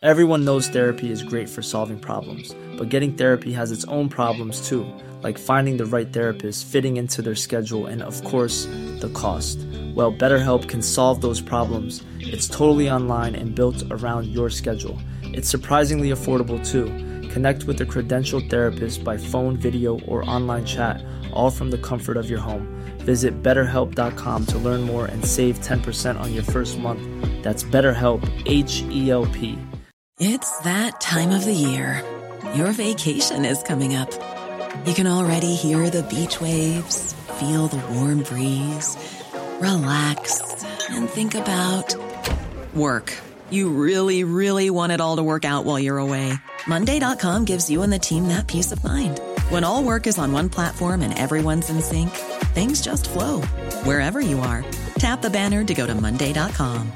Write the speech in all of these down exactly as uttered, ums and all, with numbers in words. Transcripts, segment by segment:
Everyone knows therapy is great for solving problems, but getting therapy has its own problems too, like finding the right therapist, fitting into their schedule, and of course, the cost. Well, BetterHelp can solve those problems. It's totally online and built around your schedule. It's surprisingly affordable too. Connect with a credentialed therapist by phone, video, or online chat, all from the comfort of your home. Visit better help dot com to learn more and save ten percent on your first month. That's BetterHelp, H E L P. It's that time of the year. Your vacation is coming up. You can already hear the beach waves, feel the warm breeze, relax, and think about work. You really, really want it all to work out while you're away. Monday dot com gives you and the team that peace of mind. When all work is on one platform and everyone's in sync, things just flow. Wherever you are, tap the banner to go to Monday dot com.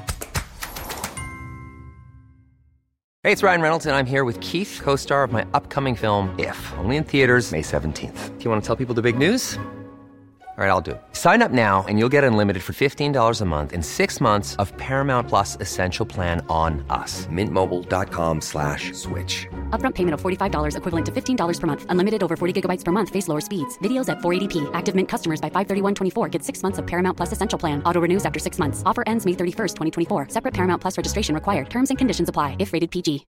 Hey, it's Ryan Reynolds, and I'm here with Keith, co-star of my upcoming film, If, only in theaters May seventeenth. Do you want to tell people the big news? All right, I'll do it. Sign up now and you'll get unlimited for fifteen dollars a month and six months of Paramount Plus Essential Plan on us. Mint Mobile dot com slash switch. Upfront payment of forty-five dollars equivalent to fifteen dollars per month. Unlimited over forty gigabytes per month. Face lower speeds. Videos at four eighty p. Active Mint customers by five thirty-one twenty-four get six months of Paramount Plus Essential Plan. Auto renews after six months. Offer ends May thirty-first, twenty twenty-four. Separate Paramount Plus registration required. Terms and conditions apply if rated P G.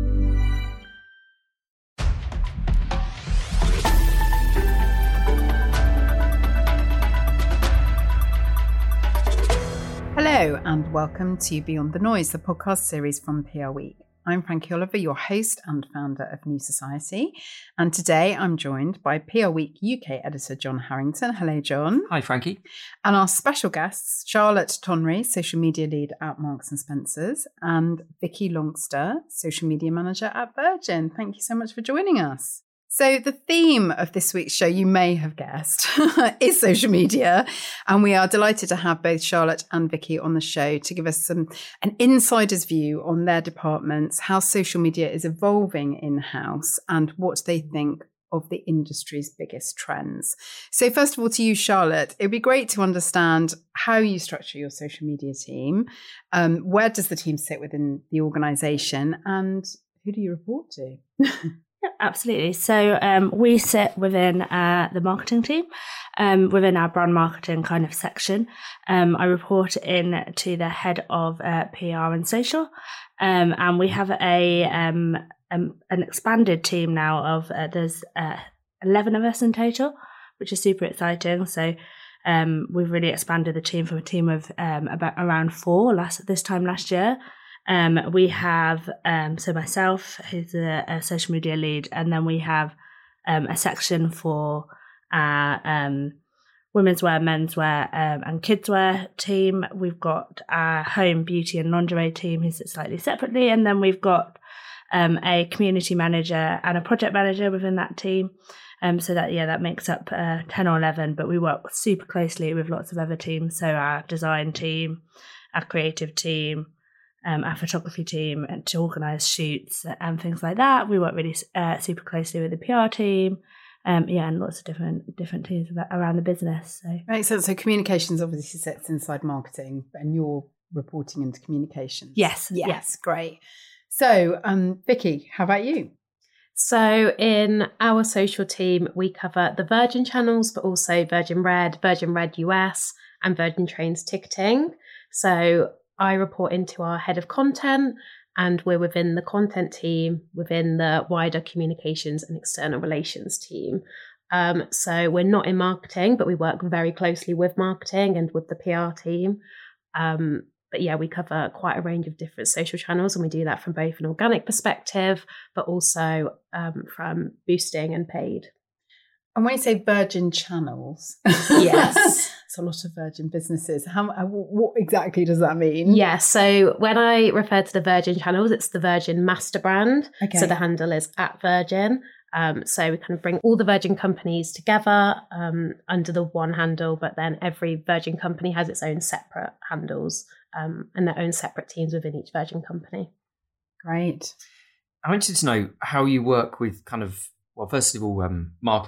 Hello and welcome to Beyond the Noise, the podcast series from P R Week. I'm Frankie Oliver, your host and founder of New Society. And today I'm joined by P R Week U K editor John Harrington. Hello, John. Hi, Frankie. And our special guests, Charlotte Tonry, social media lead at Marks and Spencer's, and Vicky Longster, social media manager at Virgin. Thank you so much for joining us. So the theme of this week's show, you may have guessed, is social media. And we are delighted to have both Charlotte and Vicky on the show to give us some an insider's view on their departments, how social media is evolving in-house, and what they think of the industry's biggest trends. So first of all, to you, Charlotte, it'd be great to understand how you structure your social media team. Um, where does the team sit within the organisation, and who do you report to? Absolutely. So um, we sit within uh, the marketing team, um, within our brand marketing kind of section. Um, I report in to the head of uh, P R and social, um, and we have a um, um, an expanded team now of uh, there's uh, eleven of us in total, which is super exciting. So um, we've really expanded the team from a team of um, about around four last this time last year. Um, we have, um, so myself, who's a, a social media lead, and then we have um, a section for our um, women's wear, menswear um, and kids wear team. We've got our home, beauty and lingerie team who sits slightly separately, and then we've got um, a community manager and a project manager within that team. Um, so that, yeah, that makes up uh, ten or eleven, but we work super closely with lots of other teams. So our design team, our creative team, Um, our photography team, and to organise shoots and things like that. We work really uh, super closely with the P R team, um, yeah, and lots of different different teams around the business. So makes sense. So communications obviously sits inside marketing, and you're reporting into communications. Yes, yes, yes. Great. So, um, Vicky, how about you? So in our social team, we cover the Virgin channels, but also Virgin Red, Virgin Red U S, and Virgin Trains ticketing. So I report into our head of content, and we're within the content team, within the wider communications and external relations team. Um, so we're not in marketing, but we work very closely with marketing and with the P R team. Um, but yeah, we cover quite a range of different social channels, and we do that from both an organic perspective, but also um, from boosting and paid. And when you say Virgin channels, yes, it's a lot of Virgin businesses. How, what exactly does that mean? Yeah, so when I refer to the Virgin channels, it's the Virgin master brand. Okay. So the handle is at Virgin. Um, so we kind of bring all the Virgin companies together um, under the one handle, but then every Virgin company has its own separate handles um, and their own separate teams within each Virgin company. Great. I wanted to know how you work with kind of, well, first of all, um, marketing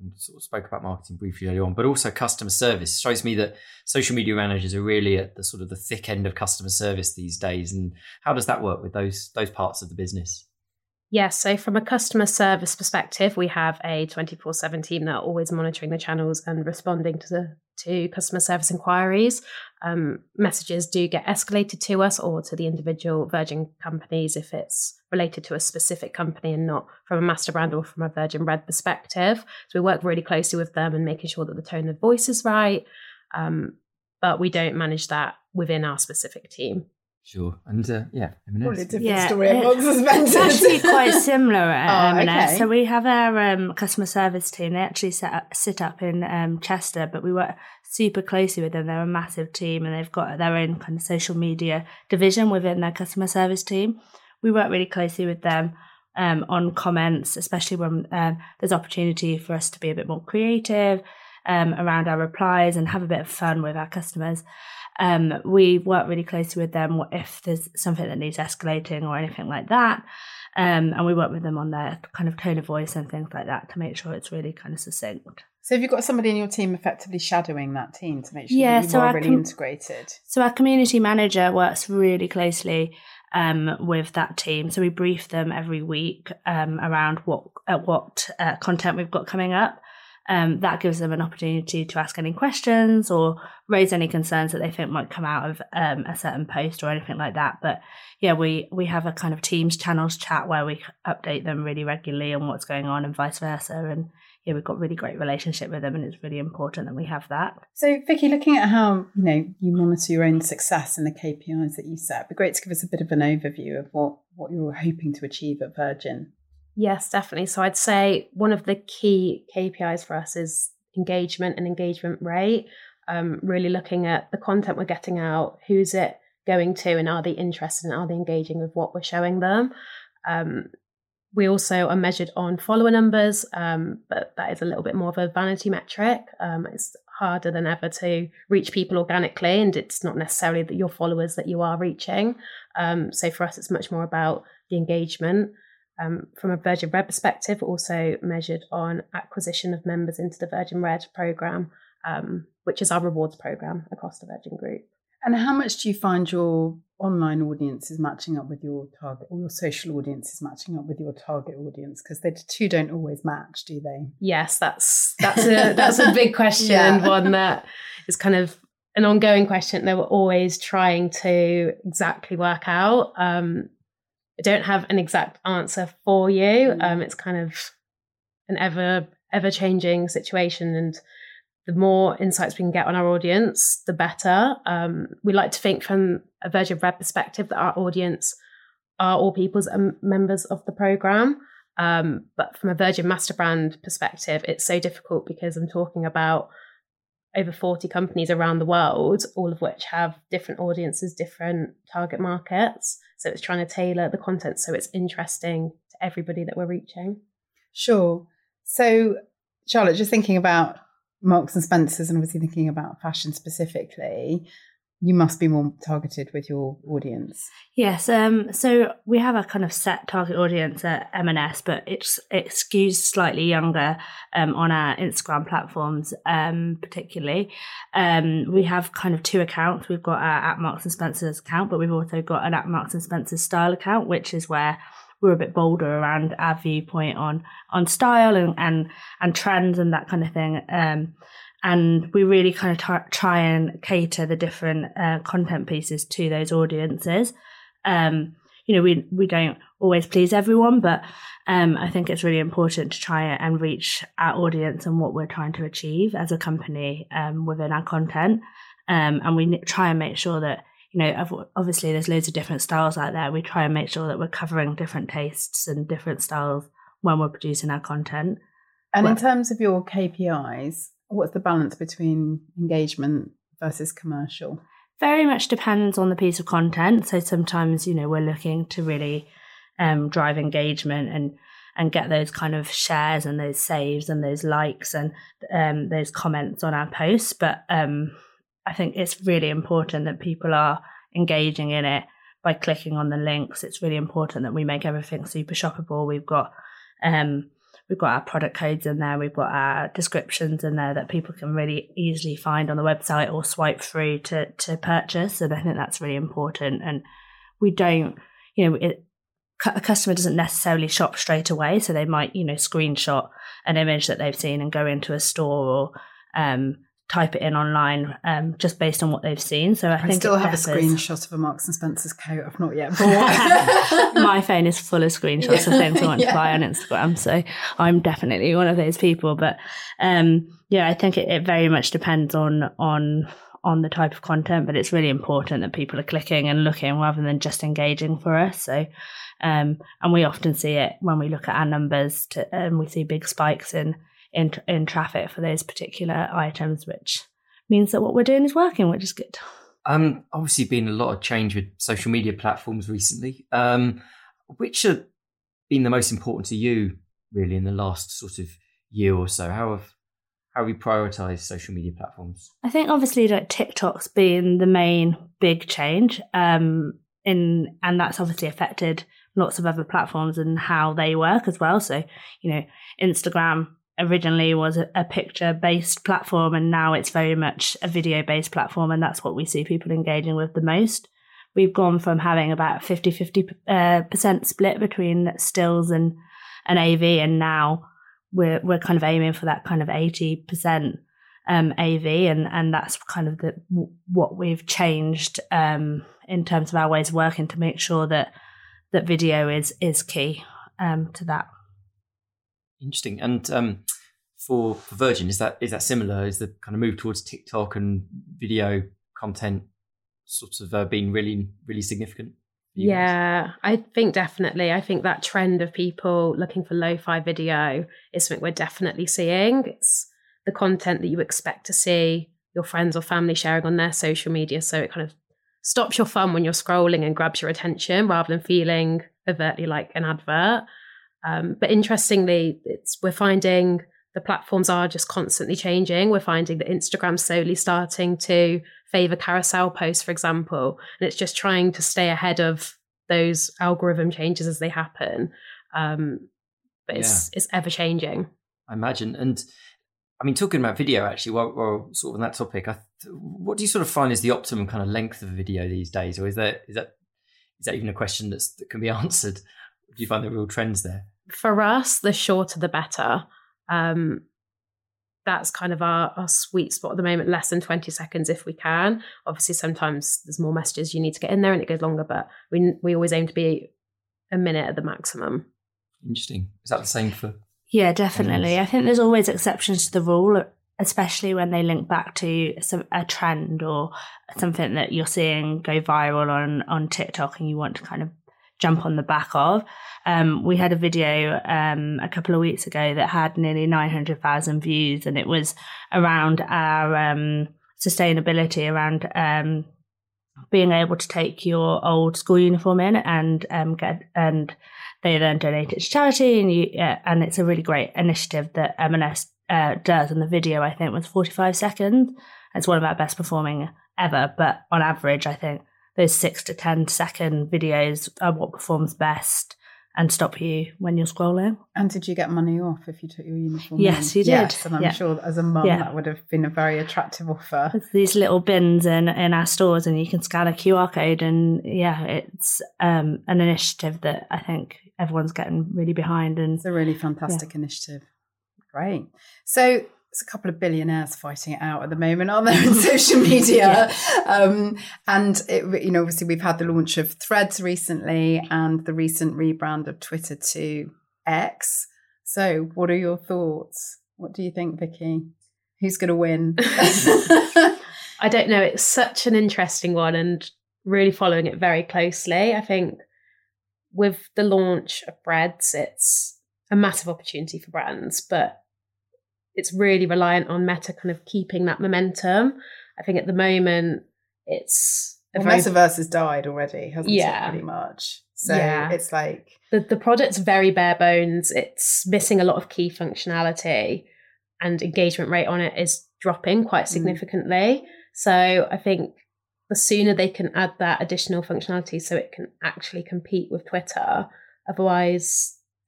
and sort of spoke about marketing briefly earlier on, but also customer service. It shows me that social media managers are really at the sort of the thick end of customer service these days. And how does that work with those those parts of the business? Yes, so from a customer service perspective, we have a twenty-four seven team that are always monitoring the channels and responding to the to customer service inquiries. Um, messages do get escalated to us or to the individual Virgin companies if it's related to a specific company and not from a master brand or from a Virgin Red perspective. So we work really closely with them and making sure that the tone of voice is right, um, but we don't manage that within our specific team. Sure. And uh, yeah, M and S. Probably a different Yeah, story at Marks and It's Spencer's. actually quite similar at Oh, M and S. okay. So we have our um, customer service team. They actually set up, sit up in um, Chester, but we work super closely with them. They're a massive team and they've got their own kind of social media division within their customer service team. We work really closely with them um, on comments, especially when um, there's opportunity for us to be a bit more creative um, around our replies and have a bit of fun with our customers. Um, we work really closely with them if there's something that needs escalating or anything like that. Um, and we work with them on their kind of tone of voice and things like that to make sure it's really kind of succinct. So have you got somebody in your team effectively shadowing that team to make sure Yeah, that you so are our really com- integrated? So our community manager works really closely um, with that team. So we brief them every week um, around what uh, what uh, content we've got coming up. Um, that gives them an opportunity to ask any questions or raise any concerns that they think might come out of um, a certain post or anything like that. But yeah, we, we have a kind of Teams channels chat where we update them really regularly on what's going on and vice versa. And yeah, we've got a really great relationship with them and it's really important that we have that. So Vicky, looking at how you know you monitor your own success and the K P Is that you set, it'd be great to give us a bit of an overview of what, what you're hoping to achieve at Virgin. Yes, definitely. So I'd say one of the key K P Is for us is engagement and engagement rate. Um, really looking at the content we're getting out, who's it going to, and are they interested and are they engaging with what we're showing them? Um, we also are measured on follower numbers, um, but that is a little bit more of a vanity metric. Um, it's harder than ever to reach people organically, and it's not necessarily that your followers that you are reaching. Um, so for us, it's much more about the engagement. Um, from a Virgin Red perspective, also measured on acquisition of members into the Virgin Red programme, um, which is our rewards programme across the Virgin Group. And how much do you find your online audience is matching up with your target, or your social audience is matching up with your target audience? Because the two don't always match, do they? Yes, that's that's a that's a big question Yeah. and one that is kind of an ongoing question that we're always trying to exactly work out. Um, I don't have an exact answer for you. Um, it's kind of an ever, ever changing situation. And the more insights we can get on our audience, the better. Um, we like to think from a Virgin Red perspective that our audience are all people's um, members of the programme. Um, but from a Virgin Master Brand perspective, it's so difficult because I'm talking about over forty companies around the world, all of which have different audiences, different target markets. So it's trying to tailor the content so it's interesting to everybody that we're reaching. Sure. So, Charlotte, just thinking about Marks and Spencer's and obviously thinking about fashion specifically, you must be more targeted with your audience. Yes, um, so we have a kind of set target audience at M and S, but it's it skews slightly younger um, on our Instagram platforms, um, particularly. Um, we have kind of two accounts. We've got our at Marks and Spencer's account, but we've also got an at Marks and Spencer's style account, which is where we're a bit bolder around our viewpoint on on style and and, and trends and that kind of thing. Um, And we really kind of t- try and cater the different uh, content pieces to those audiences. Um, you know, we we don't always please everyone, but um, I think it's really important to try and reach our audience and what we're trying to achieve as a company um, within our content. Um, and we try and make sure that, you know, obviously there's loads of different styles out there. We try and make sure that we're covering different tastes and different styles when we're producing our content. And well, in terms of your K P Is, what's the balance between engagement versus commercial? Very much depends on the piece of content. So sometimes, you know, we're looking to really um, drive engagement and and get those kind of shares and those saves and those likes and um, those comments on our posts. But um, I think it's really important that people are engaging in it by clicking on the links. It's really important that we make everything super shoppable. We've got um, we've got our product codes in there, we've got our descriptions in there that people can really easily find on the website or swipe through to to purchase. And I think that's really important. And we don't, you know, it, a customer doesn't necessarily shop straight away, so they might, you know, screenshot an image that they've seen and go into a store or um, type it in online um, just based on what they've seen. So I, I think still have differs. a screenshot of a Marks and Spencer's coat. I've not yet bought. My phone is full of screenshots yeah, of things I want yeah. to buy on Instagram. So I'm definitely one of those people. But um, yeah, I think it, it very much depends on on on the type of content, but it's really important that people are clicking and looking rather than just engaging for us. So um, and we often see it when we look at our numbers to, and we see big spikes in in in traffic for those particular items, which means that what we're doing is working, which is good. Um, obviously been a lot of change with social media platforms recently. Um, which have been the most important to you really in the last sort of year or so? How have how have you prioritised social media platforms? I think obviously like TikTok's been the main big change, um, in and that's obviously affected lots of other platforms and how they work as well. So, you know, Instagram originally was a, a picture-based platform, and now it's very much a video-based platform, and that's what we see people engaging with the most. We've gone from having about fifty-fifty uh, percent split between stills and, and A V, and now we're we're kind of aiming for that kind of eighty percent um, A V, and, and that's kind of the what we've changed um, in terms of our ways of working to make sure that that video is is key um, to that. Interesting. And um, for, for Virgin, is that is that similar? Is the kind of move towards TikTok and video content sort of uh, been really, really significant? Yeah, I think definitely. I think that trend of people looking for lo-fi video is something we're definitely seeing. It's the content that you expect to see your friends or family sharing on their social media. So it kind of stops your fun when you're scrolling and grabs your attention rather than feeling overtly like an advert. Um, but interestingly, it's we're finding the platforms are just constantly changing. We're finding that Instagram's slowly starting to favour carousel posts, for example, and it's just trying to stay ahead of those algorithm changes as they happen. Um, but it's yeah. it's ever changing. I imagine. And I mean, talking about video, actually, while we're sort of on that topic, I th- what do you sort of find is the optimum kind of length of a video these days, or is that is that is that even a question that's, that can be answered? Do you find the real trends there? For us, the shorter the better. Um, that's kind of our, our sweet spot at the moment, less than twenty seconds if we can. Obviously, sometimes there's more messages you need to get in there and it goes longer, but we we always aim to be a minute at the maximum. Interesting. Is that the same for? Yeah, definitely. I think there's always exceptions to the rule, especially when they link back to some, a trend or something that you're seeing go viral on, on TikTok and you want to kind of jump on the back of. Um, we had a video um, a couple of weeks ago that had nearly nine hundred thousand views, and it was around our um, sustainability, around um, being able to take your old school uniform in and um, get and they then donate it to charity, and you uh, and it's a really great initiative that M and S uh, does. And the video, I think, was forty-five seconds. It's one of our best performing ever, but on average, I think those six to ten second videos are what performs best and stop you when you're scrolling. And did you get money off if you took your uniform Yes, in? you did. Yes, and I'm yeah. sure as a mum yeah. that would have been a very attractive offer. There's these little bins in, in our stores and you can scan a Q R code, and yeah, it's um, an initiative that I think everyone's getting really behind. And it's a really fantastic yeah. initiative. Great. So there's a couple of billionaires fighting it out at the moment, aren't there, in social media? yeah. um, and, it, you know, obviously we've had the launch of Threads recently and the recent rebrand of Twitter to X. So what are your thoughts? What do you think, Vicky? Who's going to win? I don't know. It's such an interesting one and really following it very closely. I think with the launch of Threads, it's a massive opportunity for brands, but it's really reliant on Meta kind of keeping that momentum. I think at the moment it's a well, very... Metaverse has died already, hasn't yeah. it, pretty much? So yeah. it's like... The, the product's very bare bones. It's missing a lot of key functionality and engagement rate on it is dropping quite significantly. Mm. So I think the sooner they can add that additional functionality so it can actually compete with Twitter, otherwise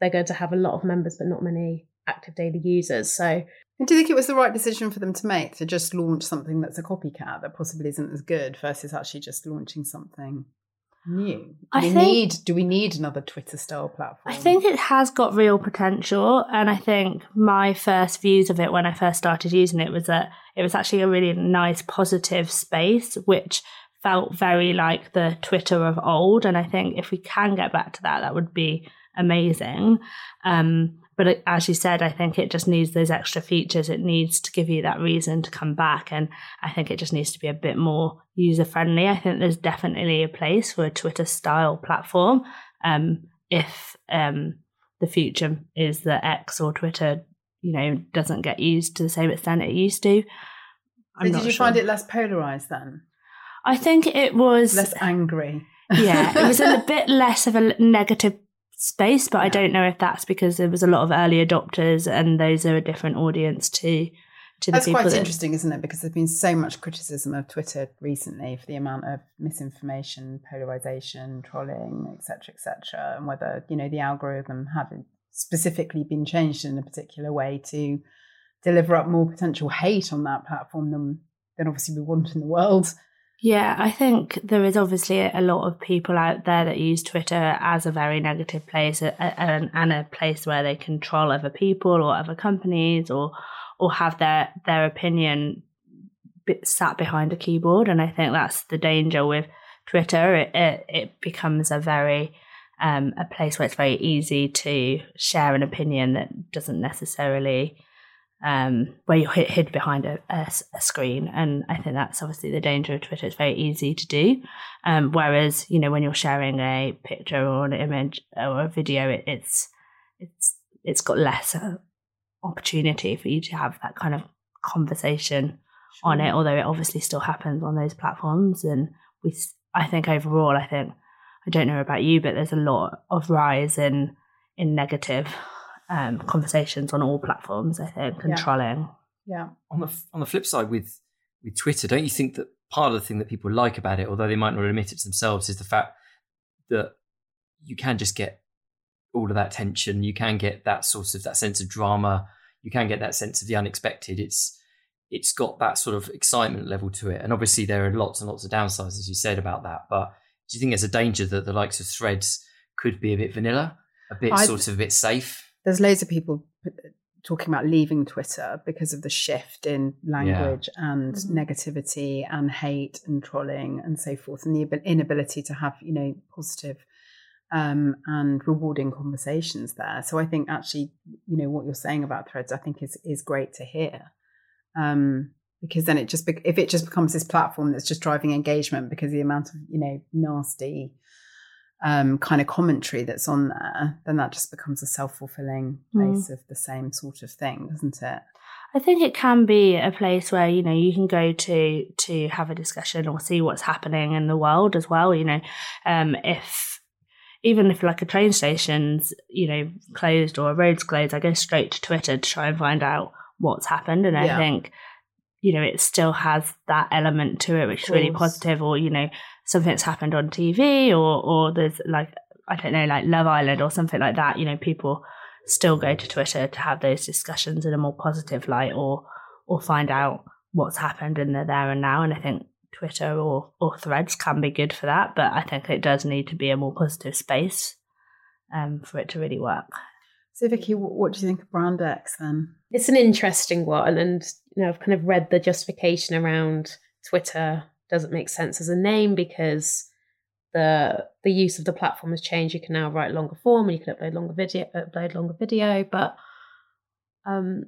they're going to have a lot of members but not many active daily users. So, and do you think it was the right decision for them to make, to just launch something that's a copycat that possibly isn't as good versus actually just launching something new? Do I we think, need do we need another Twitter style platform? I think it has got real potential, and I think my first views of it when I first started using it was that it was actually a really nice positive space, which felt very like the Twitter of old. And I think if we can get back to that, that would be amazing. Um, but as you said, I think it just needs those extra features. It needs to give you that reason to come back. And I think it just needs to be a bit more user friendly. I think there's definitely a place for a Twitter style platform. Um, if um, the future is that X or Twitter, you know, doesn't get used to the same extent it used to. I'm so not did you sure. find it less polarized then? I think it was less angry. Yeah, it was in a bit less of a negative space, but yeah. I don't know if that's because there was a lot of early adopters and those are a different audience to to the that's people. That's quite that... interesting, isn't it? Because there's been so much criticism of Twitter recently for the amount of misinformation, polarization, trolling, et cetera, et cetera, and whether, you know, the algorithm had specifically been changed in a particular way to deliver up more potential hate on that platform than, than obviously we want in the world. Yeah, I think there is obviously a lot of people out there that use Twitter as a very negative place and, and a place where they can troll other people or other companies or or have their, their opinion sat behind a keyboard. And I think that's the danger with Twitter. It, it, it becomes a very um, a place where it's very easy to share an opinion that doesn't necessarily... Um, where you're hid, hid behind a, a, a screen. And I think that's obviously the danger of Twitter. It's very easy to do. Um, whereas, you know, when you're sharing a picture or an image or a video, it, it's it's it's got less uh, opportunity for you to have that kind of conversation sure. on it, although it obviously still happens on those platforms. And we, I think overall, I think, I don't know about you, but there's a lot of rise in in negative Um, conversations on all platforms, I think, and yeah. trolling. Yeah. On the on the flip side, with with Twitter, don't you think that part of the thing that people like about it, although they might not admit it to themselves, is the fact that you can just get all of that tension, you can get that sort of that sense of drama, you can get that sense of the unexpected. It's it's got that sort of excitement level to it, and obviously there are lots and lots of downsides, as you said, about that. But do you think there's a danger that the likes of Threads could be a bit vanilla, a bit I, sort of a bit safe? There's loads of people talking about leaving Twitter because of the shift in language yeah. and mm-hmm. negativity and hate and trolling and so forth, and the inability to have, you know, positive um, and rewarding conversations there. So I think actually, you know, what you're saying about Threads, I think is is great to hear, um, because then it just be- if it just becomes this platform that's just driving engagement because of the amount of, you know, nasty Um, kind of commentary that's on there, then that just becomes a self-fulfilling place mm. of the same sort of thing, doesn't it? I think it can be a place where, you know, you can go to to have a discussion or see what's happening in the world as well. You know, um, if even if like a train station's, you know, closed or a road's closed, I go straight to Twitter to try and find out what's happened. And yeah. I think, you know, it still has that element to it, which is really positive. Or, you know, something's happened on T V or or there's like, I don't know, like Love Island or something like that. You know, people still go to Twitter to have those discussions in a more positive light or or find out what's happened in the there and now. And I think Twitter or, or Threads can be good for that. But I think it does need to be a more positive space um, for it to really work. So Vicky, what do you think of Brand X then? It's an interesting one, and you know, I've kind of read the justification around Twitter doesn't make sense as a name because the the use of the platform has changed. You can now write longer form and you can upload longer video, upload longer video. But um,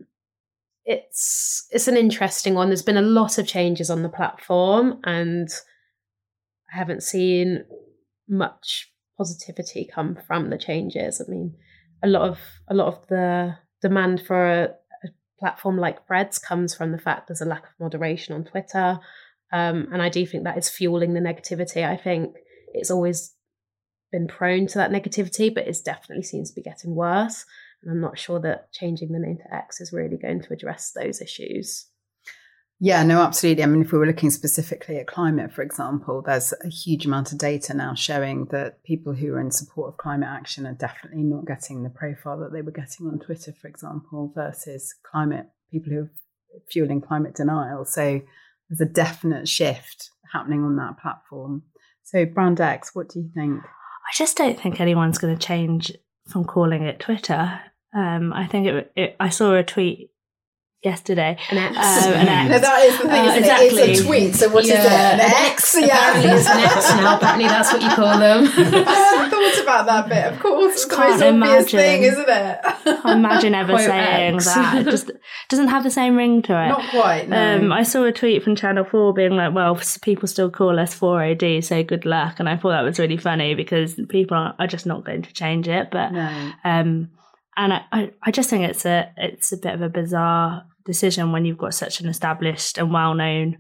it's it's an interesting one. There's been a lot of changes on the platform, and I haven't seen much positivity come from the changes. I mean, a lot of a lot of the demand for a, a platform like Threads comes from the fact there's a lack of moderation on Twitter. Um, and I do think that is fueling the negativity. I think it's always been prone to that negativity, but it definitely seems to be getting worse. And I'm not sure that changing the name to X is really going to address those issues. Yeah, no, absolutely. I mean, if we were looking specifically at climate, for example, there's a huge amount of data now showing that people who are in support of climate action are definitely not getting the profile that they were getting on Twitter, for example, versus climate people who are fueling climate denial. So there's a definite shift happening on that platform. So Brand X, what do you think? I just don't think anyone's going to change from calling it Twitter. Um, I think it, it. I saw a tweet yesterday. An X. Um, an X. No, that is the thing, Uh, isn't exactly. it? It's a tweet. So what Yeah. is it? An X? Apparently Yeah. it's an X now. Apparently that's what you call them. I hadn't thought about that bit. Of course, it's the Can't most obvious imagine. thing, isn't it? Can't imagine ever Quote saying X. that. It just doesn't have the same ring to it. Not quite, no. Um, I saw a tweet from Channel four being like, well, people still call us four O D, so good luck. And I thought that was really funny because people are, are just not going to change it. But No. um, and I, I, I just think it's a it's a bit of a bizarre decision when you've got such an established and well-known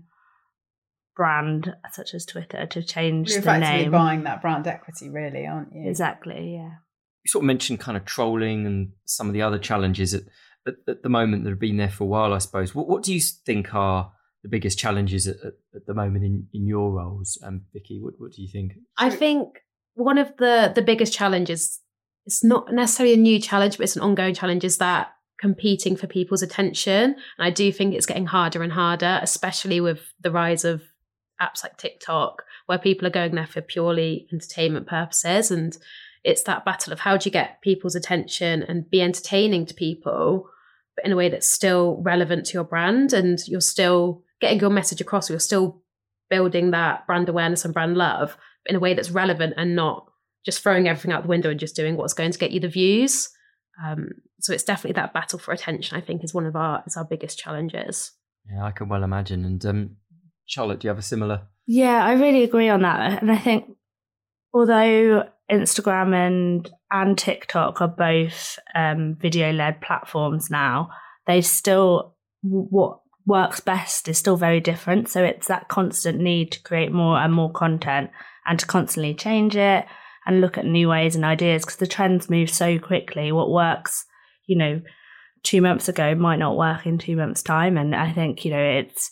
brand such as Twitter to change You're the effectively name. buying that brand equity, really, aren't you? Exactly, yeah. You sort of mentioned kind of trolling and some of the other challenges at, at, at the moment that have been there for a while, I suppose. What, what do you think are the biggest challenges at, at, at the moment in, in your roles? Um, Vicky, what, what do you think? I think one of the the biggest challenges, it's not necessarily a new challenge, but it's an ongoing challenge, is that competing for people's attention. And I do think it's getting harder and harder, especially with the rise of apps like TikTok, where people are going there for purely entertainment purposes. And it's that battle of how do you get people's attention and be entertaining to people, but in a way that's still relevant to your brand, and you're still getting your message across, you're still building that brand awareness and brand love, but in a way that's relevant and not just throwing everything out the window and just doing what's going to get you the views. Um, so it's definitely that battle for attention, I think, is one of our is our biggest challenges. Yeah, I can well imagine. And um, Charlotte, do you have a similar? Yeah, I really agree on that. And I think although Instagram and and TikTok are both um, video-led platforms now, they still, what works best is still very different. So it's that constant need to create more and more content and to constantly change it and look at new ways and ideas, because the trends move so quickly. What works, you know, two months ago might not work in two months' time. And I think, you know, it's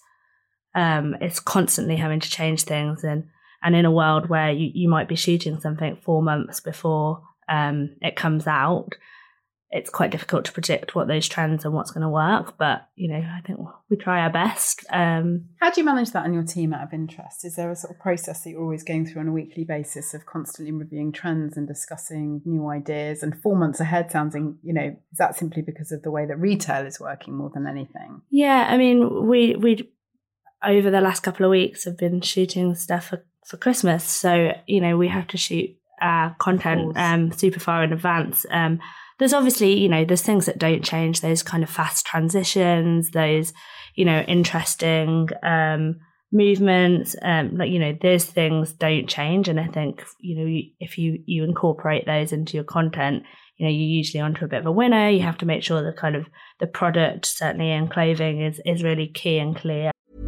um, it's constantly having to change things. And, and in a world where you, you might be shooting something four months before um, it comes out, it's quite difficult to predict what those trends and what's going to work. But, you know, I think we try our best. Um, How do you manage that in your team out of interest? Is there a sort of process that you're always going through on a weekly basis of constantly reviewing trends and discussing new ideas? And four months ahead sounding, you know, is that simply because of the way that retail is working more than anything? yeah, I mean, we, we over the last couple of weeks have been shooting stuff for, for Christmas. So, you know, we have to shoot our content um, super far in advance. Um, There's obviously, you know, there's things that don't change, those kind of fast transitions, those, you know, interesting um, movements, um, like, you know, those things don't change. And I think, you know, if you, you incorporate those into your content, you know, you're usually onto a bit of a winner. You have to make sure that kind of the product, certainly in clothing, is, is really key and clear.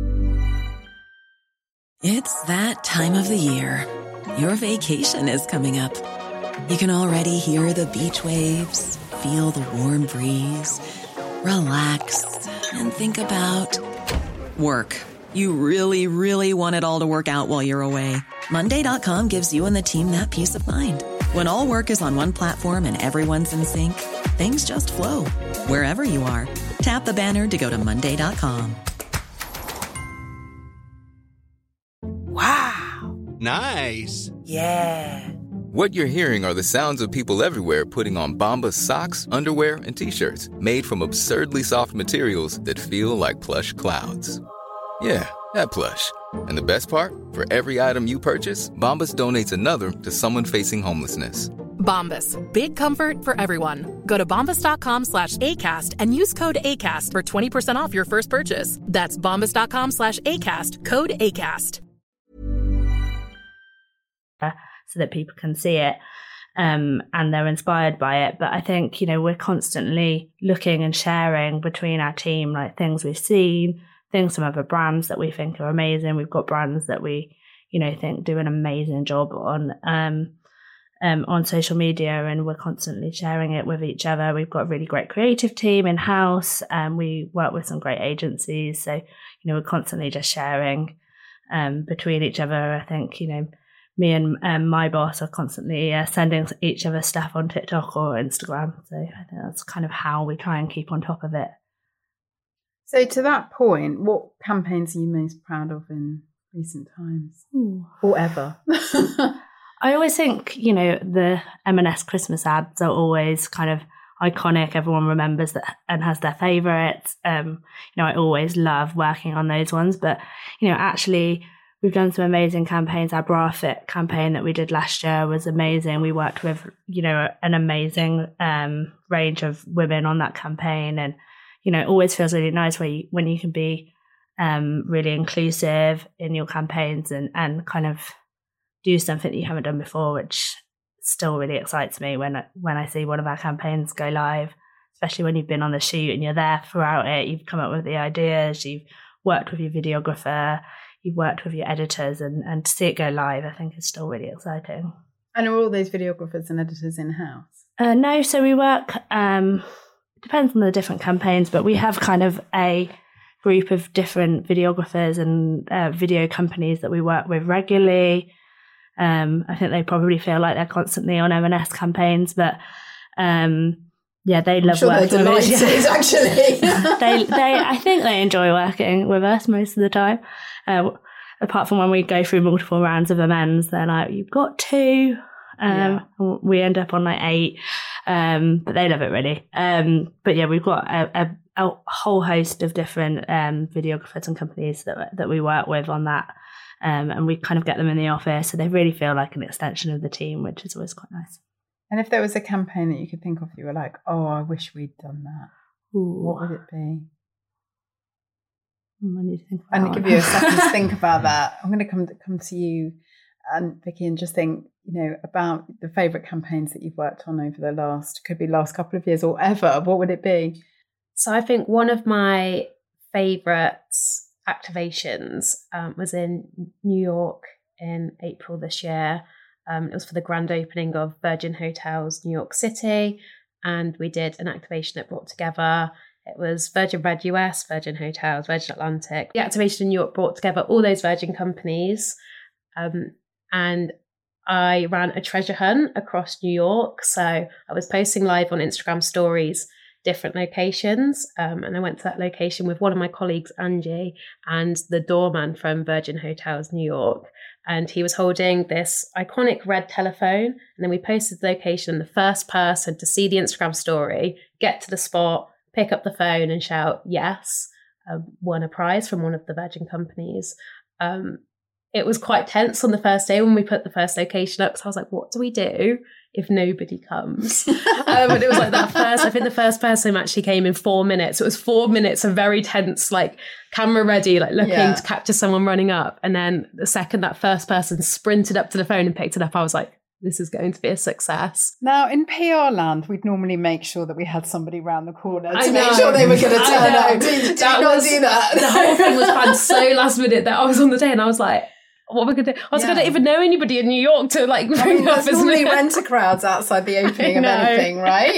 It's that time of the year. Your vacation is coming up. You can already hear the beach waves, feel the warm breeze, relax, and think about work. You really, really want it all to work out while you're away. Monday dot com gives you and the team that peace of mind. When all work is on one platform and everyone's in sync, things just flow. Wherever you are, tap the banner to go to Monday dot com. Wow. Nice. Yeah. What you're hearing are the sounds of people everywhere putting on Bombas socks, underwear, and T-shirts made from absurdly soft materials that feel like plush clouds. Yeah, that plush. And the best part? For every item you purchase, Bombas donates another to someone facing homelessness. Bombas. Big comfort for everyone. Go to bombas.com slash ACAST and use code ACAST for twenty percent off your first purchase. That's bombas.com slash ACAST. Code ACAST. So that people can see it um, and they're inspired by it. But I think, you know, we're constantly looking and sharing between our team, like things we've seen, things from other brands that we think are amazing. We've got brands that we, you know, think do an amazing job on. Um, um, on social media, and we're constantly sharing it with each other. We've got a really great creative team in-house, and we work with some great agencies. So, you know, we're constantly just sharing um, between each other. I think, you know, me and um, my boss are constantly uh, sending each other stuff on TikTok or Instagram. So I think that's kind of how we try and keep on top of it. So to that point, what campaigns are you most proud of in recent times? Ooh. Or ever? I always think, you know, the M and S Christmas ads are always kind of iconic. Everyone remembers that and has their favourites. Um, you know, I always love working on those ones. But, you know, actually, we've done some amazing campaigns. Our Bra Fit campaign that we did last year was amazing. We worked with, you know, an amazing um, range of women on that campaign. And, you know, it always feels really nice where you, when you can be um, really inclusive in your campaigns and, and kind of do something that you haven't done before, which still really excites me when when I see one of our campaigns go live, especially when you've been on the shoot and you're there throughout it. You've come up with the ideas, you've worked with your videographer, you've worked with your editors, and, and to see it go live, I think is still really exciting. And are all those videographers and editors in-house? Uh, no, so we work, um, it depends on the different campaigns, but we have kind of a group of different videographers and uh, video companies that we work with regularly. Um, I think they probably feel like they're constantly on M and S campaigns, but um, yeah, they love sure working they're with us. Actually, they, they, I think they enjoy working with us most of the time. Uh, apart from when we go through multiple rounds of amends, they're like, "You've got two." Um, yeah. We end up on like eight, um, but they love it really. Um, but yeah, we've got a, a, a whole host of different um, videographers and companies that that we work with on that. Um, and we kind of get them in the office, so they really feel like an extension of the team, which is always quite nice. And if there was a campaign that you could think of, you were like, "Oh, I wish we'd done that," Ooh. What would it be? I need to think about I'm going to give you a second to think about that. I'm going to come to, come to you, and Vicky, and just think, you know, about the favourite campaigns that you've worked on over the last, could be last couple of years or ever. What would it be? So I think one of my favourites activations um, was in New York in April this year. Um, it was for the grand opening of Virgin Hotels New York City, and we did an activation that brought together, it was Virgin Red U S, Virgin Hotels, Virgin Atlantic. The activation in New York brought together all those Virgin companies, um, and I ran a treasure hunt across New York. So I was posting live on Instagram stories different locations, um, and I went to that location with one of my colleagues, Angie, and the doorman from Virgin Hotels New York, and he was holding this iconic red telephone, and then we posted the location, and the first person to see the Instagram story, get to the spot, pick up the phone and shout yes, um, won a prize from one of the Virgin companies. Um, it was quite tense on the first day when we put the first location up, because I was like, what do we do if nobody comes? um, and it was like that first, I think the first person actually came in four minutes. It was four minutes of very tense, like camera ready, like looking yeah. to capture someone running up. And then the second that first person sprinted up to the phone and picked it up, I was like, this is going to be a success. Now, in P R land, we'd normally make sure that we had somebody round the corner to I make know. sure they were going to turn up. out. Did, did that you not was, do that? The whole thing was planned so last minute that I was on the day and I was like, what am I going to do? I was Yeah. going to even know anybody in New York to like bring I mean, up, there's isn't normally it? renter crowds outside the opening of know. anything, right?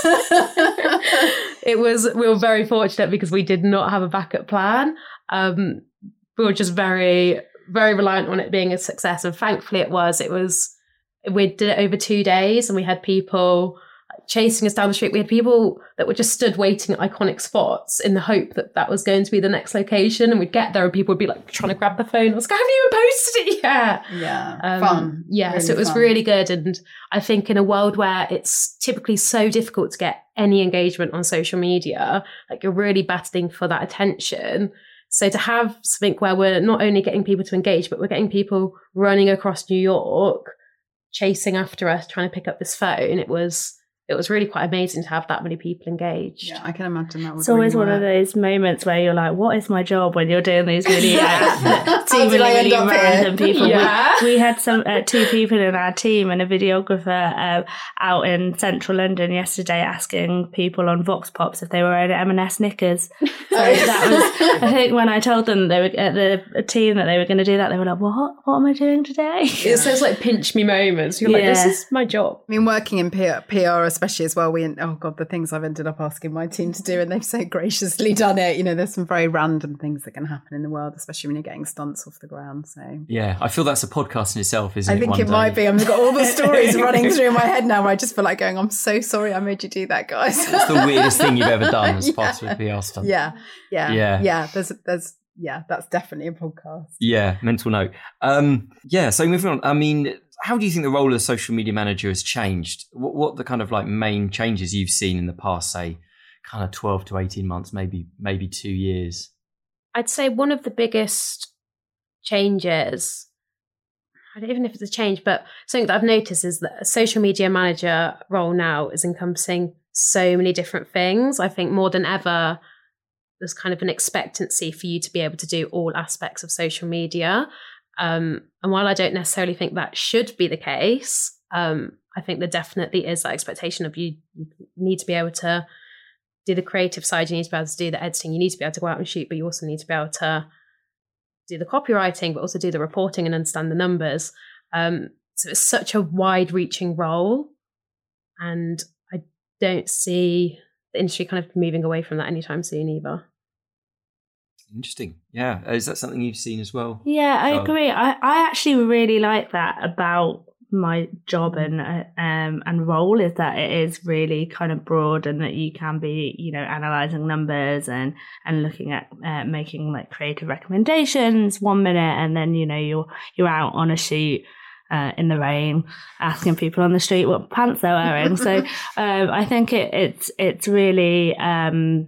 It was, we were very fortunate because we did not have a backup plan. Um, we were just very, very reliant on it being a success. And thankfully it was, it was, we did it over two days and we had people chasing us down the street. We had people that were just stood waiting at iconic spots in the hope that that was going to be the next location. And we'd get there and people would be like trying to grab the phone. I was like, have you even posted it yet? Yeah, Um, fun. Yeah, Really so it was fun. really good. And I think in a world where it's typically so difficult to get any engagement on social media, like you're really battling for that attention. So to have something where we're not only getting people to engage, but we're getting people running across New York, chasing after us, trying to pick up this phone, it was it was really quite amazing to have that many people engaged. Yeah, I can imagine that would It's always really one of work. those moments where you're like, what is my job when you're doing these really How seemingly did I end really up random here? people? Yeah. We, we had some uh, two people in our team and a videographer uh, out in central London yesterday asking people on Vox Pops if they were wearing M and S knickers. So that was, I think when I told them they were at the team that they were going to do that, they were like, what? What am I doing today? It's those like pinch me moments. You're like, Yeah. this is my job. I mean, working in P R, P R especially as well, we, oh God, the things I've ended up asking my team to do, and they've so graciously done it. You know, there's some very random things that can happen in the world, especially when you're getting stunts off the ground. So Yeah, I feel that's a podcast in itself, isn't I it? think one it day? might be. I've got all the stories running through my head now where I just feel like going, I'm so sorry I made you do that, guys. What's the weirdest thing you've ever done as Yeah. part of a P R stunt? Yeah, yeah, Yeah. yeah. There's, there's, yeah, that's definitely a podcast. Yeah, mental note. Um, yeah, so moving on. I mean, how do you think the role of the social media manager has changed? What, what are the kind of like main changes you've seen in the past, say, kind of twelve to eighteen months, maybe maybe two years? I'd say one of the biggest changes, I don't even know if it's a change, but something that I've noticed is that a social media manager role now is encompassing so many different things. I think more than ever, there's kind of an expectancy for you to be able to do all aspects of social media. Um, and while I don't necessarily think that should be the case, um, I think there definitely is that expectation of you, you need to be able to do the creative side, you need to be able to do the editing, you need to be able to go out and shoot, but you also need to be able to do the copywriting, but also do the reporting and understand the numbers. Um, so it's such a wide-reaching role, and I don't see the industry kind of moving away from that anytime soon either. Interesting. Yeah. Is that something you've seen as well? Yeah, I So- agree. I, I actually really like that about my job and uh, um and role, is that it is really kind of broad, and that you can be, you know, analysing numbers and and looking at uh, making like creative recommendations one minute, and then, you know, you're you're out on a shoot uh, in the rain asking people on the street what pants they're wearing. So um, I think it, it's it's really um,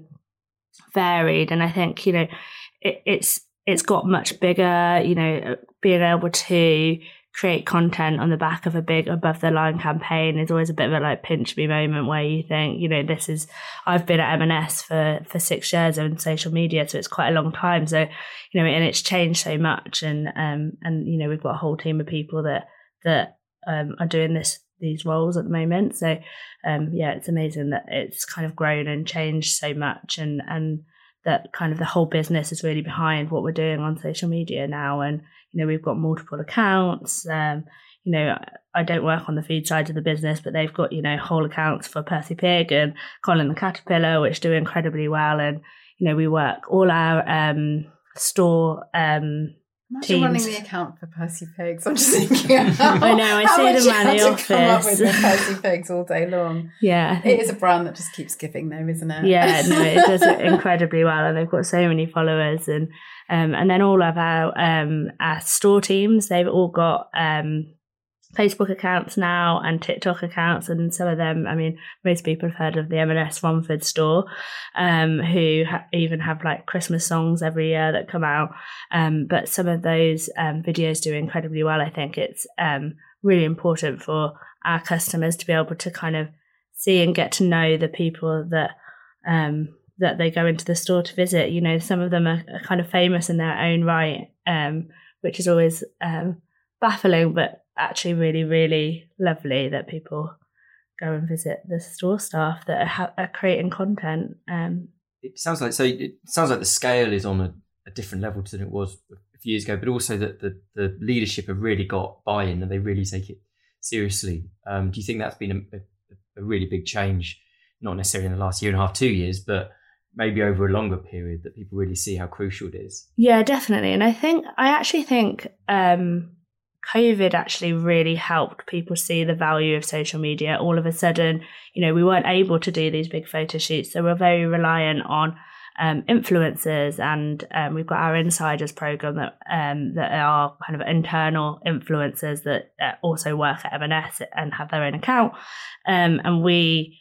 varied, and I think, you know, it, it's it's got much bigger. You know, being able to create content on the back of a big above the line campaign is always a bit of a like pinch me moment, where you think, you know, this is, I've been at M and S for for six years on social media, so it's quite a long time. So, you know, and it's changed so much, and um and you know, we've got a whole team of people that that um are doing this these roles at the moment. So um yeah, it's amazing that it's kind of grown and changed so much, and and that kind of the whole business is really behind what we're doing on social media now. And you know, we've got multiple accounts. Um, you know, I don't work on the food side of the business, but they've got, you know, whole accounts for Percy Pig and Colin the Caterpillar, which do incredibly well. And, you know, we work all our um, store um, Imagine teams. running the account for Percy Pigs. I'm just thinking. I know, I how see much them you around had the to come up office. with Percy Pigs all day long. Yeah, I It think, is a brand that just keeps giving, though, isn't it? yeah, no, it does it incredibly well, and they've got so many followers. And um, and then all of our um, our store teams, they've all got um, Facebook accounts now and TikTok accounts, and some of them, I mean, most people have heard of the M and S Romford store, um, who ha- even have like Christmas songs every year that come out. Um, but some of those um, videos do incredibly well. I think it's um, really important for our customers to be able to kind of see and get to know the people that um, that they go into the store to visit. You know, some of them are, are kind of famous in their own right, um, which is always um, baffling, but actually really, really lovely that people go and visit the store staff that are, ha- are creating content. Um, It sounds like so. It sounds like the scale is on a, a different level than it was a few years ago, but also that the, the leadership have really got buy-in and they really take it seriously. Um, do you think that's been a, a, a really big change, not necessarily in the last year and a half, two years, but maybe over a longer period, that people really see how crucial it is? yeah, definitely. And I think, I actually think um, COVID actually really helped people see the value of social media. All of a sudden, you know, we weren't able to do these big photo shoots, so we're very reliant on um, influencers, and um, we've got our insiders program that um, that are kind of internal influencers that uh, also work at M and S and have their own account, um, and we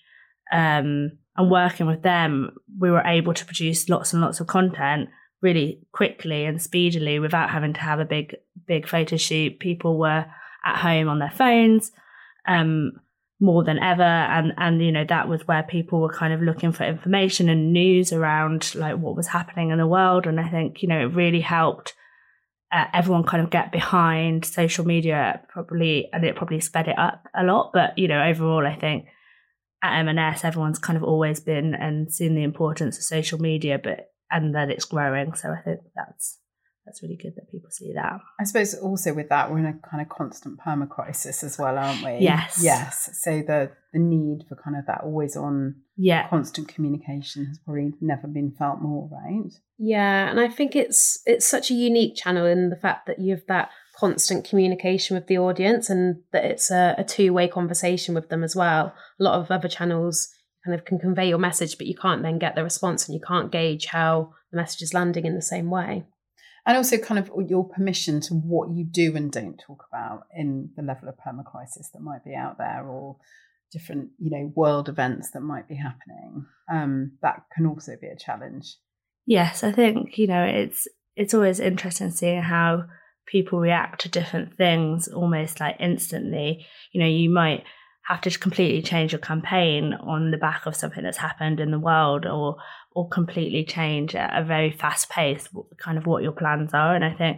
um, and working with them, we were able to produce lots and lots of content really quickly and speedily without having to have a big big photo shoot. People were at home on their phones, um, more than ever. And, and, you know, that was where people were kind of looking for information and news around like what was happening in the world. And I think, you know, it really helped uh, everyone kind of get behind social media probably, and it probably sped it up a lot. But, you know, overall, I think at M and S, everyone's kind of always been and seen the importance of social media, but and that it's growing. So I think that's that's really good that people see that. I suppose also with that, we're in a kind of constant perma crisis as well, aren't we? Yes. Yes. So the the need for kind of that always on yeah. constant communication has probably never been felt more, right? Yeah. And I think it's it's such a unique channel in the fact that you have that constant communication with the audience and that it's a, a two-way conversation with them as well. A lot of other channels kind of can convey your message, but you can't then get the response and you can't gauge how the message is landing in the same way. And also kind of your permission to what you do and don't talk about in the level of permacrisis that might be out there, or different, you know, world events that might be happening. Um, that can also be a challenge. Yes, I think, you know, it's it's always interesting seeing how people react to different things almost like instantly. You know, you might have to completely change your campaign on the back of something that's happened in the world, or or completely change at a very fast pace kind of what your plans are. And I think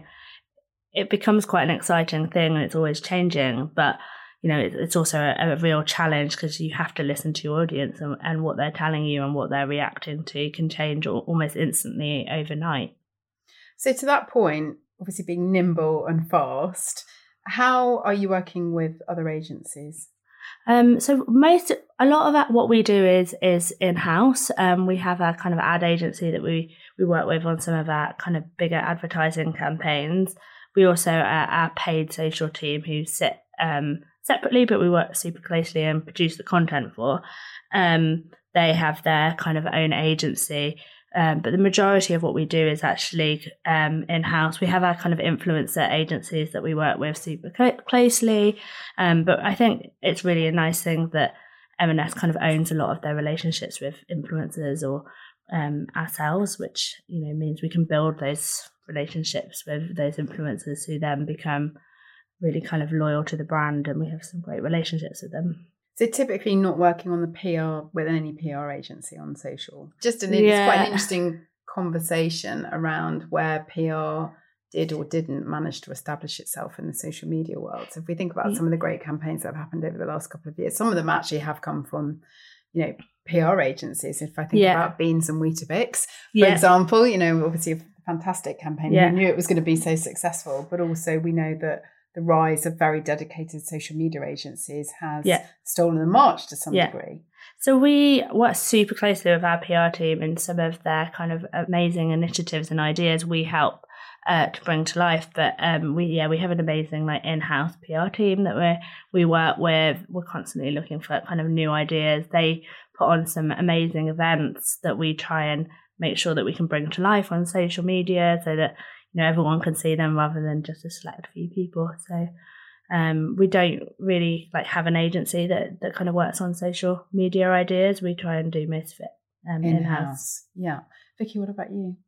it becomes quite an exciting thing, and it's always changing. But, you know, it's also a, a real challenge because you have to listen to your audience, and, and what they're telling you and what they're reacting to can change almost instantly overnight. So to that point, obviously being nimble and fast, how are you working with other agencies? Um, so most, a lot of that, what we do is is in-house. Um, we have a kind of ad agency that we, we work with on some of our kind of bigger advertising campaigns. We also, uh, our paid social team who sit um, separately, but we work super closely and produce the content for. Um, they have their kind of own agency. Um, but the majority of what we do is actually um, in-house. We have our kind of influencer agencies that we work with super cl- closely. Um, but I think it's really a nice thing that M and S kind of owns a lot of their relationships with influencers or um, ourselves, which, you know, means we can build those relationships with those influencers who then become really kind of loyal to the brand, and we have some great relationships with them. So typically not working on the P R with any P R agency on social. Just an, yeah. It's quite an interesting conversation around where P R did or didn't manage to establish itself in the social media world. So if we think about some of the great campaigns that have happened over the last couple of years, some of them actually have come from, you know, P R agencies. If I think yeah. about Beans and Weetabix, for yeah. example, you know, obviously a fantastic campaign. Yeah. We knew it was going to be so successful, but also we know that the rise of very dedicated social media agencies has yeah. stolen the march to some yeah. degree. So we work super closely with our P R team in some of their kind of amazing initiatives and ideas we help uh, to bring to life. But um, we yeah we have an amazing like in-house P R team that we we work with. We're constantly looking for kind of new ideas. They put on some amazing events that we try and make sure that we can bring to life on social media, so that, you know, everyone can see them rather than just a select few people. So um, we don't really like have an agency that, that kind of works on social media ideas. We try and do most of it um, in-house. in-house. Yeah. Vicky, what about you?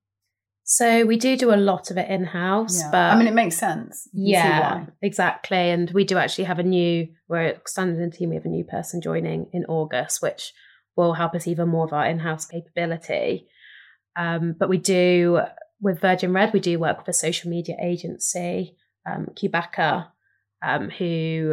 So we do do a lot of it in-house, Yeah. but I mean, it makes sense. You can see yeah, why. exactly. And we do actually have a new, we're expanding the team. We have a new person joining in August, which will help us even more of our in-house capability. Um, but we do, with Virgin Red, we do work with a social media agency, um, Quebecer, um, who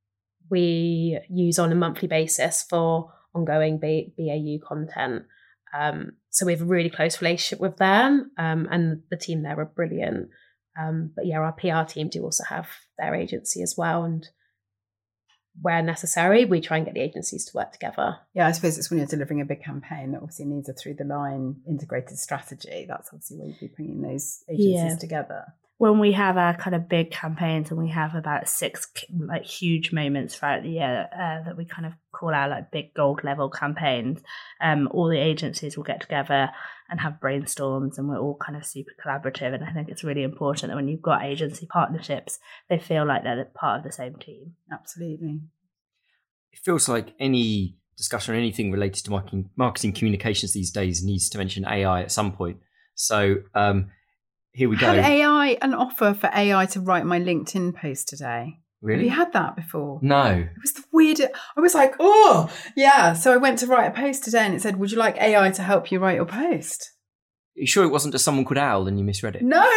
we use on a monthly basis for ongoing B- BAU content. Um, so we have a really close relationship with them, um, and the team there are brilliant. Um, but yeah, our P R team do also have their agency as well. And where necessary, we try and get the agencies to work together. Yeah, I suppose it's when you're delivering a big campaign that obviously needs a through-the-line integrated strategy. That's obviously where you'd be bringing those agencies Yeah. together. When we have our kind of big campaigns, and we have about six like huge moments throughout the year uh, that we kind of call our like big gold level campaigns, um, all the agencies will get together and have brainstorms, and we're all kind of super collaborative. And I think it's really important that when you've got agency partnerships, they feel like they're part of the same team. Absolutely. It feels like any discussion or anything related to marketing, marketing communications these days needs to mention A I at some point. So um, here we go. Had A I an offer for A I to write my LinkedIn post today? Really? Have you had that before? No. It was the weirdest. I was like, oh, yeah. So I went to write a post today and it said, would you like A I to help you write your post? Are you sure it wasn't just someone called Owl and you misread it? No.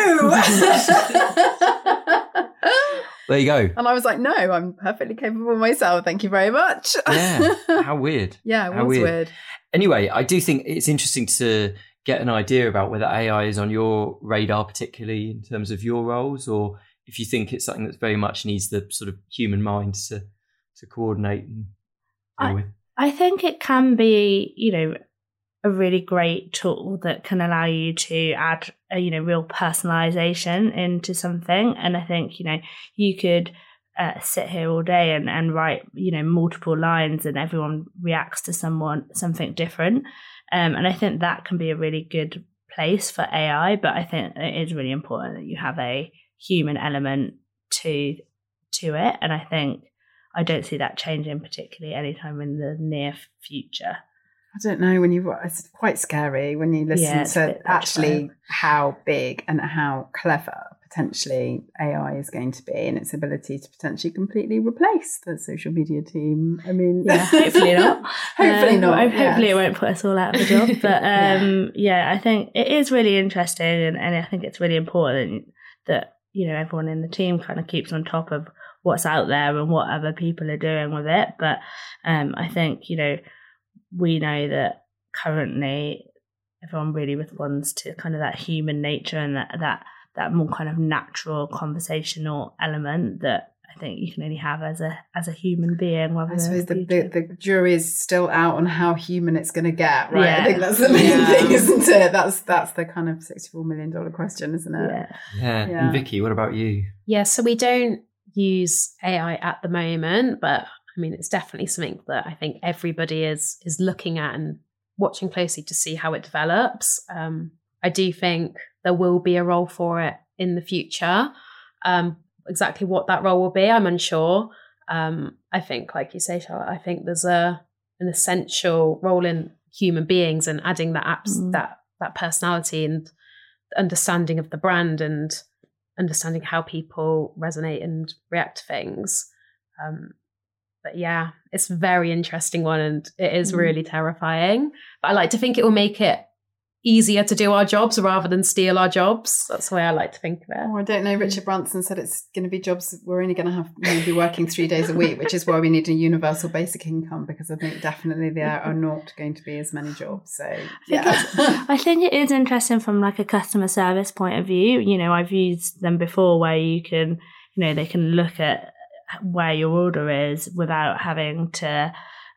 There you go. And I was like, no, I'm perfectly capable myself. Thank you very much. Yeah. How weird. Yeah, it How was weird. weird. Anyway, I do think it's interesting to get an idea about whether A I is on your radar, particularly in terms of your roles, or if you think it's something that very much needs the sort of human mind to to coordinate and deal I, with. I think it can be, you know, a really great tool that can allow you to add, a, you know, real personalization into something. And I think, you know, you could uh, sit here all day and, and write, you know, multiple lines and everyone reacts to someone, something different. Um, and I think that can be a really good place for A I. But I think it is really important that you have a human element to to it. And I think I don't see that changing particularly anytime in the near future. I don't know, when you, it's quite scary when you listen Yeah, to actually how big and how clever potentially A I is going to be, and its ability to potentially completely replace the social media team. I mean, yeah, hopefully not. hopefully um, not. Hopefully yes. it won't put us all out of a job. But um, yeah. yeah, I think it is really interesting, and, and I think it's really important that, you know, everyone in the team kind of keeps on top of what's out there and what other people are doing with it. But um, I think, you know, we know that currently everyone really responds to kind of that human nature and that that that more kind of natural conversational element that I think you can only have as a as a human being. I suppose the, the, the jury is still out on how human it's going to get, right? Yeah. I think that's the main Yeah. thing, isn't it? That's that's the kind of sixty-four million dollars question, isn't it? Yeah. Yeah. Yeah. And Vicky, what about you? Yeah, so we don't use A I at the moment, but I mean, it's definitely something that I think everybody is is looking at and watching closely to see how it develops. Um, I do think there will be a role for it in the future. Um, exactly what that role will be, I'm unsure. Um, I think, like you say, Charlotte, I think there's a an essential role in human beings and adding that apps, Mm. that that personality and understanding of the brand and understanding how people resonate and react to things. Um, But yeah, it's a very interesting one and it is really terrifying. But I like to think it will make it easier to do our jobs rather than steal our jobs. That's the way I like to think of it. Oh, I don't know. Richard Branson said it's going to be jobs we're only going to have maybe working three days a week, which is why we need a universal basic income, because I think definitely there are not going to be as many jobs. So yeah. I think it is interesting from like a customer service point of view. You know, I've used them before where you can, you know, they can look at where your order is without having to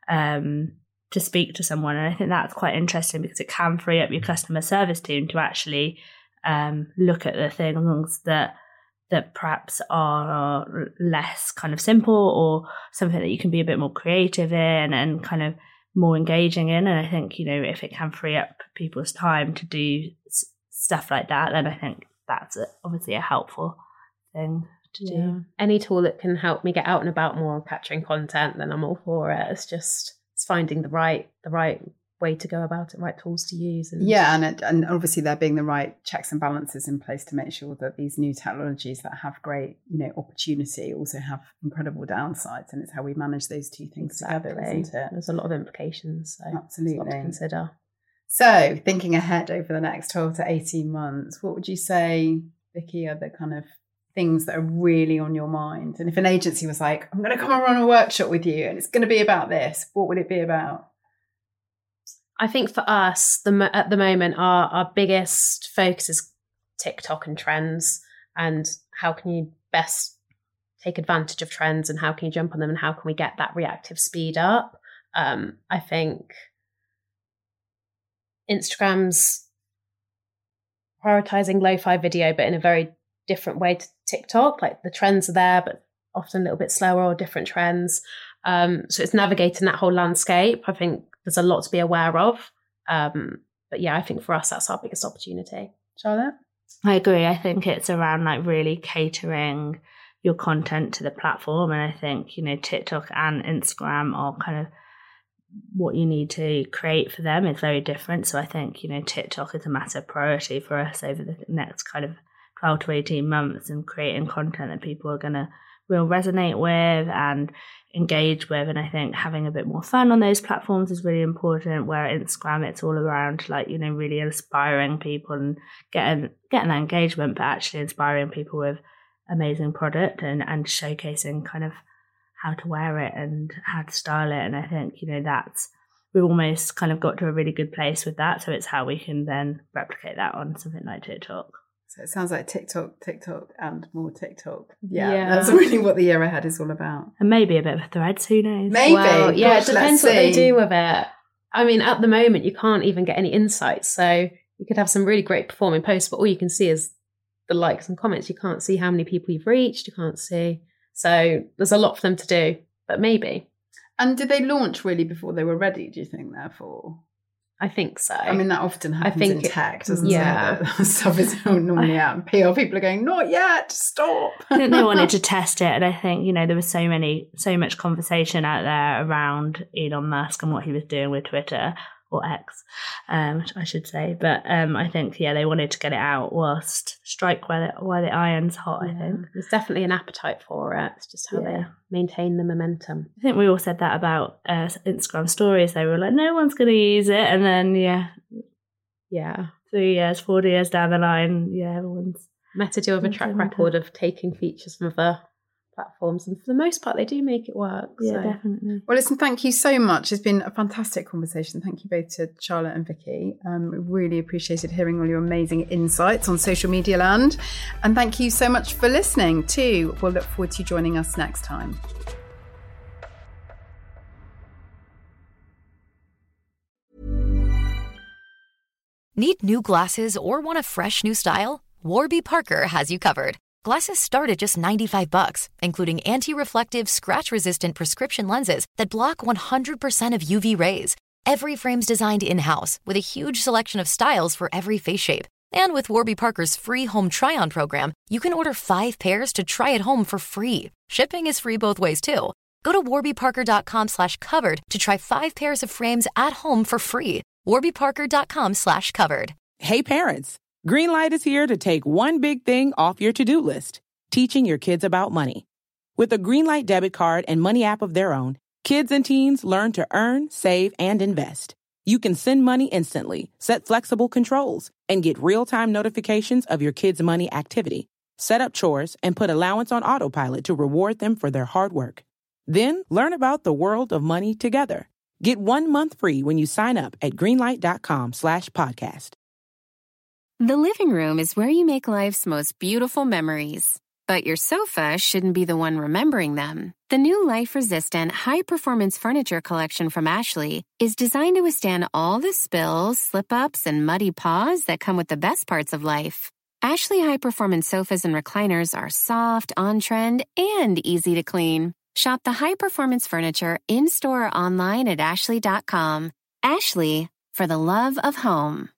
um to speak to someone, and I think that's quite interesting because it can free up your customer service team to actually um look at the things that that perhaps are less kind of simple or something that you can be a bit more creative in and kind of more engaging in. And I think, you know, if it can free up people's time to do s- stuff like that, then I think that's a, obviously a helpful thing to do. Yeah. Any tool that can help me get out and about more and capturing content, then I'm all for it. It's just it's finding the right the right way to go about it, right tools to use. And Yeah, and it, and obviously there being the right checks and balances in place to make sure that these new technologies that have great, you know, opportunity also have incredible downsides, and it's how we manage those two things exactly. together, isn't it? There's a lot of implications. So Absolutely. There's a lot to consider. So, thinking ahead over the next twelve to eighteen months, what would you say, Vicky, are the kind of things that are really on your mind? And if an agency was like, I'm going to come and run a workshop with you and it's going to be about this, what would it be about? I think for us, the at the moment, our, our biggest focus is TikTok and trends, and how can you best take advantage of trends and how can you jump on them and how can we get that reactive speed up? Um, I think Instagram's prioritizing lo-fi video, but in a very different way to TikTok. Like the trends are there, but often a little bit slower or different trends. Um, so it's navigating that whole landscape. I think there's a lot to be aware of. Um, but yeah, I think for us, that's our biggest opportunity. Charlotte? I agree. I think it's around like really catering your content to the platform. And I think, you know, TikTok and Instagram are kind of what you need to create for them is very different. So I think, you know, TikTok is a massive priority for us over the next kind of twelve to eighteen months, and creating content that people are going to will resonate with and engage with. And I think having a bit more fun on those platforms is really important, where Instagram, it's all around like, you know, really inspiring people and getting getting that engagement, but actually inspiring people with amazing product and, and showcasing kind of how to wear it and how to style it. And I think, you know, that's, we've almost kind of got to a really good place with that. So it's how we can then replicate that on something like TikTok. So it sounds like TikTok, TikTok, and more TikTok. Yeah, Yeah. that's really what the year ahead is all about. And maybe a bit of Threads, who knows? Maybe. Well, yeah, Gosh, it depends let's what they see. do with it. I mean, at the moment, you can't even get any insights. So you could have some really great performing posts, but all you can see is the likes and comments. You can't see how many people you've reached. You can't see. So there's a lot for them to do, but maybe. And did they launch really before they were ready, do you think, therefore? I think so. I mean, that often happens think in it- tech, doesn't yeah. it? That stuff is normally out, and P R people are going, not yet, stop. I think they wanted to test it, and I think, you know, there was so many, so much conversation out there around Elon Musk and what he was doing with Twitter, or X, um, I should say. But um, I think, yeah, they wanted to get it out whilst strike while the, while the iron's hot, I Yeah. think. There's definitely an appetite for it. It's just how Yeah. they maintain the momentum. I think we all said that about uh, Instagram stories. They were like, no one's going to use it. And then, yeah, Yeah. three years, four years down the line, yeah, everyone's... Meta do have a track record of taking features from other platforms, and for the most part, they do make it work. Yeah, so. definitely. Well, listen, thank you so much. It's been a fantastic conversation. Thank you both to Charlotte and Vicky. Um, we really appreciated hearing all your amazing insights on social media land. And thank you so much for listening too. We'll look forward to you joining us next time. Need new glasses or want a fresh new style? Warby Parker has you covered. Glasses start at just ninety-five bucks, including anti-reflective, scratch-resistant prescription lenses that block one hundred percent of U V rays. Every frame's designed in-house with a huge selection of styles for every face shape. And with Warby Parker's free home try-on program, you can order five pairs to try at home for free. Shipping is free both ways, too. Go to warbyparker.com slash covered to try five pairs of frames at home for free. warbyparker.com slash covered. Hey parents, Greenlight is here to take one big thing off your to-do list, teaching your kids about money. With a Greenlight debit card and money app of their own, kids and teens learn to earn, save, and invest. You can send money instantly, set flexible controls, and get real-time notifications of your kids' money activity. Set up chores and put allowance on autopilot to reward them for their hard work. Then learn about the world of money together. Get one month free when you sign up at greenlight.com slash podcast. The living room is where you make life's most beautiful memories. But your sofa shouldn't be the one remembering them. The new life-resistant, high-performance furniture collection from Ashley is designed to withstand all the spills, slip-ups, and muddy paws that come with the best parts of life. Ashley high-performance sofas and recliners are soft, on-trend, and easy to clean. Shop the high-performance furniture in-store or online at ashley dot com. Ashley, for the love of home.